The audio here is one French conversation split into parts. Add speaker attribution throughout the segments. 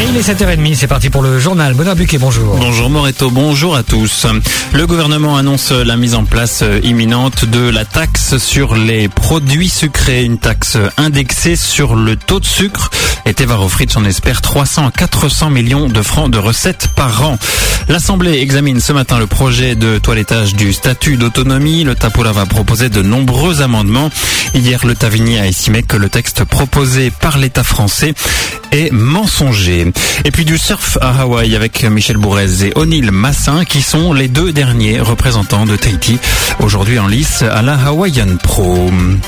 Speaker 1: Et il est 7h30, c'est parti pour le journal. Benoît Buquet, bonjour.
Speaker 2: Bonjour Moreto, bonjour à tous. Le gouvernement annonce la mise en place imminente de la taxe sur les produits sucrés, une taxe indexée sur le taux de sucre. Et Teva Rohfritsch en espère 300 à 400 millions de francs de recettes par an. L'Assemblée examine ce matin le projet de toilettage du statut d'autonomie. Le Tapura va proposer de nombreux amendements. Hier, le Tavini a estimé que le texte proposé par l'État français est mensonger. Et puis du surf à Hawaï avec Michel Bourrez et O'Neill Massin qui sont les deux derniers représentants de Tahiti aujourd'hui en lice à la Hawaiian Pro.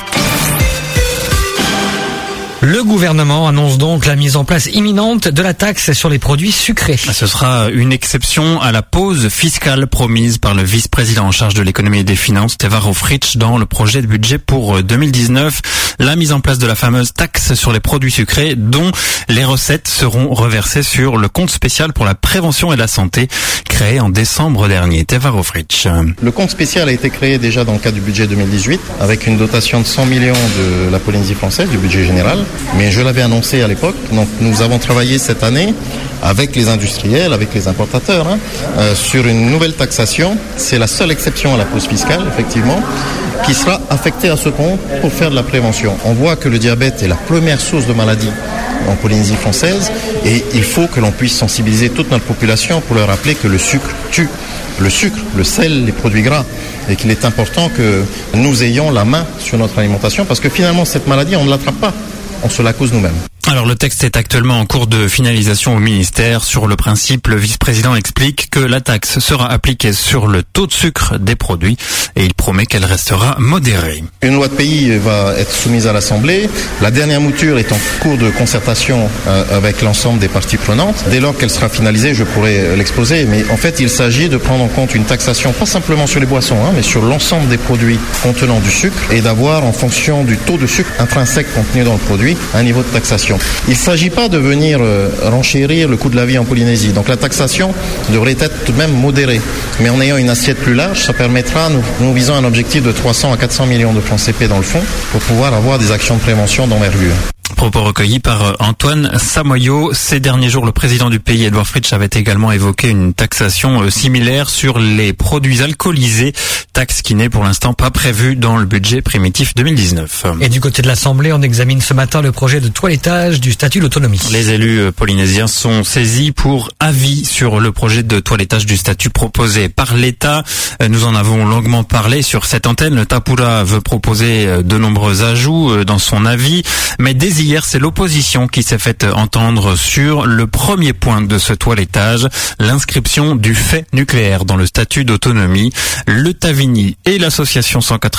Speaker 1: Le gouvernement annonce donc la mise en place imminente de la taxe sur les produits sucrés.
Speaker 2: Ce sera une exception à la pause fiscale promise par le vice-président en charge de l'économie et des finances, Teva Rohfritsch, dans le projet de budget pour 2019. La mise en place de la fameuse taxe sur les produits sucrés dont les recettes seront reversées sur le compte spécial pour la prévention et la santé créé en décembre dernier. Teva Rohfritsch.
Speaker 3: Le compte spécial a été créé déjà dans le cadre du budget 2018 avec une dotation de 100 millions de la Polynésie française, du budget général. Mais je l'avais annoncé à l'époque, donc nous avons travaillé cette année avec les industriels, avec les importateurs, sur une nouvelle taxation. C'est la seule exception à la pause fiscale, effectivement, qui sera affectée à ce compte pour faire de la prévention. On voit que le diabète est la première source de maladie en Polynésie française et il faut que l'on puisse sensibiliser toute notre population pour leur rappeler que le sucre tue. Le sucre, le sel, les produits gras et qu'il est important que nous ayons la main sur notre alimentation parce que finalement cette maladie on ne l'attrape pas. On se la cause nous-mêmes.
Speaker 2: Alors le texte est actuellement en cours de finalisation au ministère. Sur le principe, le vice-président explique que la taxe sera appliquée sur le taux de sucre des produits et il promet qu'elle restera modérée.
Speaker 3: Une loi de pays va être soumise à l'Assemblée. La dernière mouture est en cours de concertation avec l'ensemble des parties prenantes. Dès lors qu'elle sera finalisée, je pourrai l'exposer. Mais en fait, il s'agit de prendre en compte une taxation, pas simplement sur les boissons, mais sur l'ensemble des produits contenant du sucre et d'avoir, en fonction du taux de sucre intrinsèque contenu dans le produit, un niveau de taxation. Il ne s'agit pas de venir renchérir le coût de la vie en Polynésie. Donc la taxation devrait être tout de même modérée. Mais en ayant une assiette plus large, ça permettra, nous visons un objectif de 300 à 400 millions de francs CP dans le fond pour pouvoir avoir des actions de prévention d'envergure.
Speaker 2: Propos recueillis par Antoine Samoyo. Ces derniers jours, le président du pays, Edouard Fritsch, avait également évoqué une taxation similaire sur les produits alcoolisés, taxe qui n'est pour l'instant pas prévue dans le budget primitif 2019.
Speaker 1: Et du côté de l'Assemblée, on examine ce matin le projet de toilettage du statut d'autonomie.
Speaker 2: Les élus polynésiens sont saisis pour avis sur le projet de toilettage du statut proposé par l'État. Nous en avons longuement parlé sur cette antenne. Le Tapura veut proposer de nombreux ajouts dans son avis, mais dès hier, c'est l'opposition qui s'est fait entendre sur le premier point de ce toilettage, l'inscription du fait nucléaire dans le statut d'autonomie. Le Tavini et l'association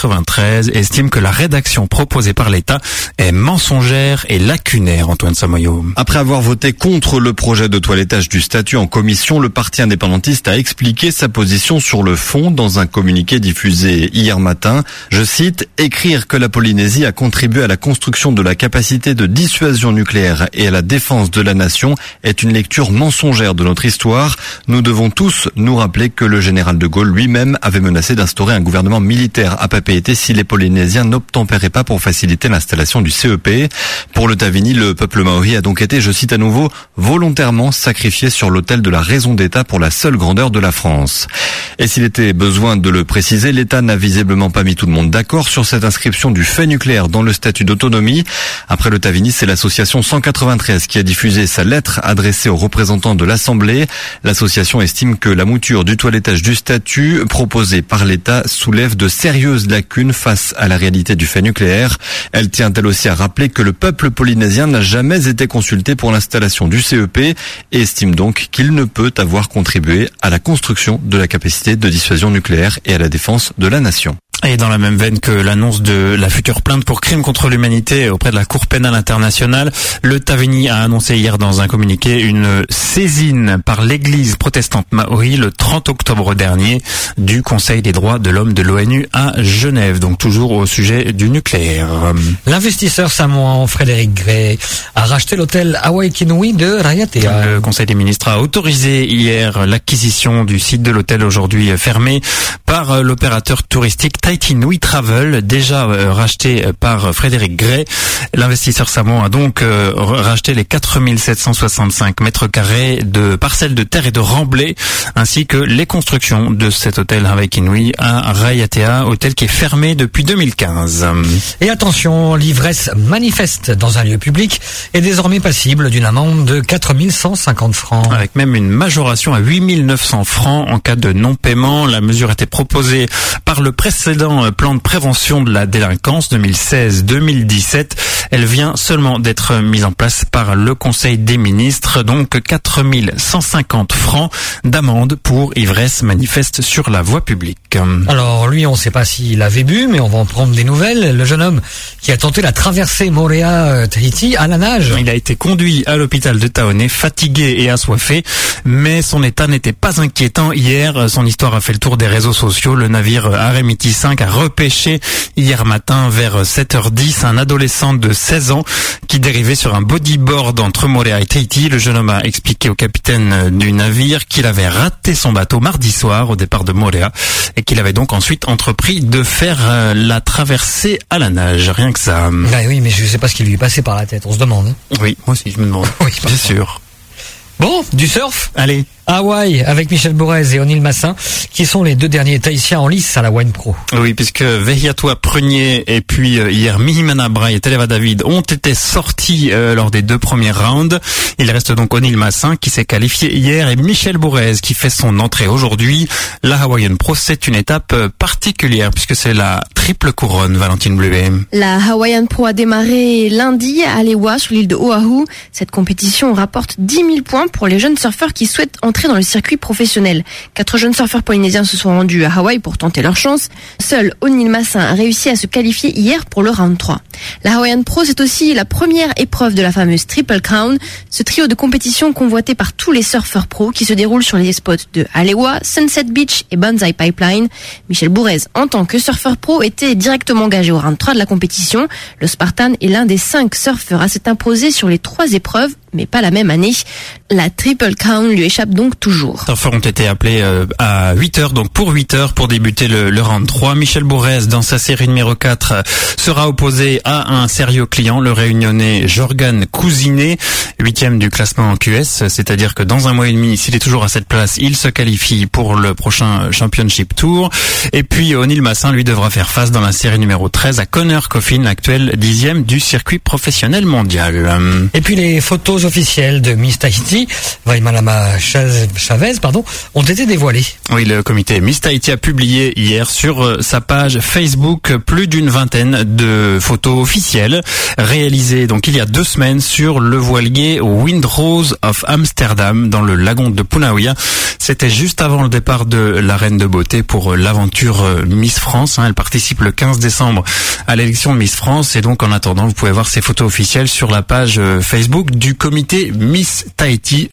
Speaker 2: 193 estiment que la rédaction proposée par l'État est mensongère et lacunaire, Antoine Samoyo.
Speaker 4: Après avoir voté contre le projet de toilettage du statut en commission, le parti indépendantiste a expliqué sa position sur le fond dans un communiqué diffusé hier matin. Je cite, « Écrire que la Polynésie a contribué à la construction de la capacité de dissuasion nucléaire et à la défense de la nation est une lecture mensongère de notre histoire. Nous devons tous nous rappeler que le général de Gaulle lui-même avait menacé d'instaurer un gouvernement militaire à Papeete si les Polynésiens n'obtempéraient pas pour faciliter l'installation du CEP. Pour le Tavini, le peuple maori a donc été, je cite à nouveau, volontairement sacrifié sur l'autel de la raison d'État pour la seule grandeur de la France. Et s'il était besoin de le préciser, l'État n'a visiblement pas mis tout le monde d'accord sur cette inscription du fait nucléaire dans le statut d'autonomie. Après le Tavini, c'est l'association 193 qui a diffusé sa lettre adressée aux représentants de l'Assemblée. L'association estime que la mouture du toilettage du statut proposée par l'État soulève de sérieuses lacunes face à la réalité du fait nucléaire. Elle tient elle aussi à rappeler que le peuple polynésien n'a jamais été consulté pour l'installation du CEP et estime donc qu'il ne peut avoir contribué à la construction de la capacité de dissuasion nucléaire et à la défense de la nation.
Speaker 2: Et dans la même veine que l'annonce de la future plainte pour crimes contre l'humanité auprès de la Cour pénale internationale, le Tavini a annoncé hier dans un communiqué une saisine par l'église protestante maori le 30 octobre dernier du Conseil des droits de l'homme de l'ONU à Genève, donc toujours au sujet du nucléaire.
Speaker 1: L'investisseur samoan Frédéric Gray a racheté l'hôtel Hawaii Kinui de Raiatea.
Speaker 2: Le Conseil des ministres a autorisé hier l'acquisition du site de l'hôtel aujourd'hui fermé par l'opérateur touristique Tahiti Nui Travel, déjà racheté par Frédéric Gray. L'investisseur samoan a donc racheté les 4765 mètres carrés de parcelles de terre et de remblais, ainsi que les constructions de cet hôtel Hawaii Kinui à Raiatea, hôtel qui est fermé depuis 2015.
Speaker 1: Et attention, l'ivresse manifeste dans un lieu public est désormais passible d'une amende de 4150 francs.
Speaker 2: Avec même une majoration à 8900 francs en cas de non-paiement. La mesure était proposée par le précédent plan de prévention de la délinquance 2016-2017. Elle vient seulement d'être mise en place par le Conseil des ministres. Donc 4150 francs d'amende pour ivresse manifeste sur la voie publique.
Speaker 1: Alors lui, on ne sait pas s'il avait bu, mais on va en prendre des nouvelles. Le jeune homme qui a tenté la traversée Moorea-Tahiti à la nage.
Speaker 2: Il a été conduit à l'hôpital de Taoné, fatigué et assoiffé, mais son état n'était pas inquiétant hier. Son histoire a fait le tour des réseaux sociaux. Le navire Aremiti 5 a repêché hier matin vers 7h10 un adolescent de 16 ans qui dérivait sur un bodyboard entre Moorea et Tahiti. Le jeune homme a expliqué au capitaine du navire qu'il avait raté son bateau mardi soir au départ de Moorea et qu'il avait donc ensuite entrepris de faire la traversée à la nage. Rien que ça.
Speaker 1: Oui, mais je ne sais pas ce qui lui est passé par la tête, on se demande.
Speaker 2: Oui, moi aussi je me demande.
Speaker 1: Oui,
Speaker 2: c'est sûr.
Speaker 1: Bon, du surf ?
Speaker 2: Allez.
Speaker 1: Hawaï avec Michel Bourrez et O'Neill Massin, qui sont les deux derniers Tahitiens en lice à la Wine Pro.
Speaker 2: Oui, puisque Vehiatua Prunier et puis hier Mihimana Brai et Televa David ont été sortis lors des deux premiers rounds. Il reste donc O'Neill Massin qui s'est qualifié hier et Michel Bourrez qui fait son entrée aujourd'hui. La Hawaiian Pro, c'est une étape particulière puisque c'est la triple couronne, Valentine Bluet.
Speaker 5: La Hawaiian Pro a démarré lundi à Alewa sur l'île de Oahu. Cette compétition rapporte 10 000 points pour les jeunes surfeurs qui souhaitent entrer dans le circuit professionnel. 4 jeunes surfeurs polynésiens se sont rendus à Hawaï pour tenter leur chance. Seul O'Neill Massin a réussi à se qualifier hier pour le round 3. La Hawaiian Pro, c'est aussi la première épreuve de la fameuse Triple Crown, ce trio de compétition convoité par tous les surfeurs pros qui se déroule sur les spots de Alewa, Sunset Beach et Banzai Pipeline. Michel Bourrez, en tant que surfeur pro, était directement engagé au round 3 de la compétition. Le Spartan est l'un des 5 surfeurs à s'être imposé sur les 3 épreuves, mais pas la même année. La Triple Crown lui échappe donc toujours.
Speaker 2: Les surfeurs ont été appelés à 8h, donc pour 8h pour débuter le round 3. Michel Bourrez, dans sa série numéro 4, sera opposé à un sérieux client, le réunionnais Jorgan Cousinet, 8e du classement en QS, c'est-à-dire que dans un mois et demi, s'il est toujours à cette place, il se qualifie pour le prochain Championship Tour. Et puis O'Neill Massin, lui, devra faire face dans la série numéro 13 à Connor Coffin, l'actuel 10e du circuit professionnel mondial.
Speaker 1: Et puis les photos officielles de Miss Tahiti, Waimalama Chavez, ont été dévoilées.
Speaker 2: Oui, le comité Miss Tahiti a publié hier sur sa page Facebook plus d'une vingtaine de photos officielles réalisées donc il y a 2 semaines sur le voilier Windrose of Amsterdam dans le lagon de Punauia. C'était juste avant le départ de la Reine de Beauté pour l'aventure Miss France. Elle participe le 15 décembre à l'élection de Miss France et donc en attendant, vous pouvez voir ces photos officielles sur la page Facebook du comité Miss Tahiti.